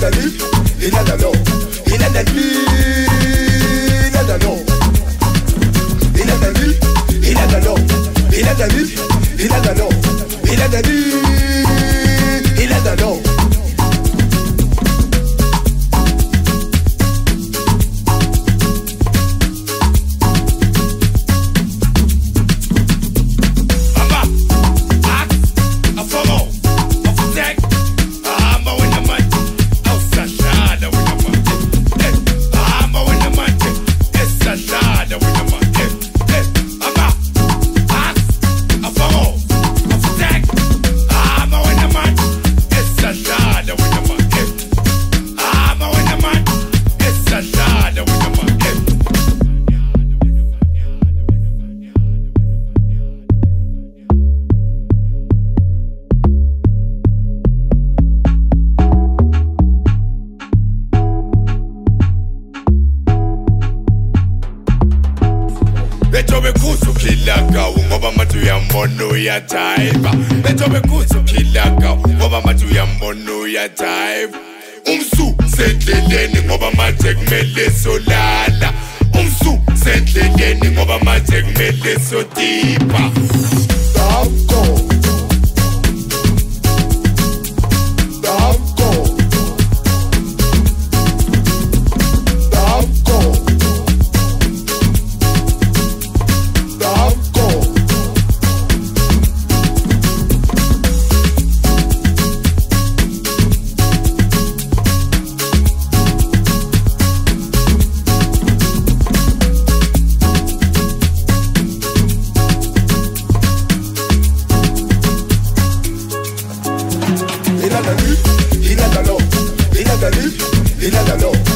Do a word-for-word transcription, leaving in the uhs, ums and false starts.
la nuit, il a la non, il a la nuit, il a la non. Il a la nuit, il a la non, il a la nuit, il a la non, il a la nuit, il a la non. Ya taifa betobe kuzo kilaka ngoba manje uyambono ya taifa umsu sendleleni ngoba manje kumele solala umsu sendleleni ngoba manje kumele sodipa Danko Danko Danko Danko Il a la nuit, il a la nuit, il a la nuit, il a la nuit.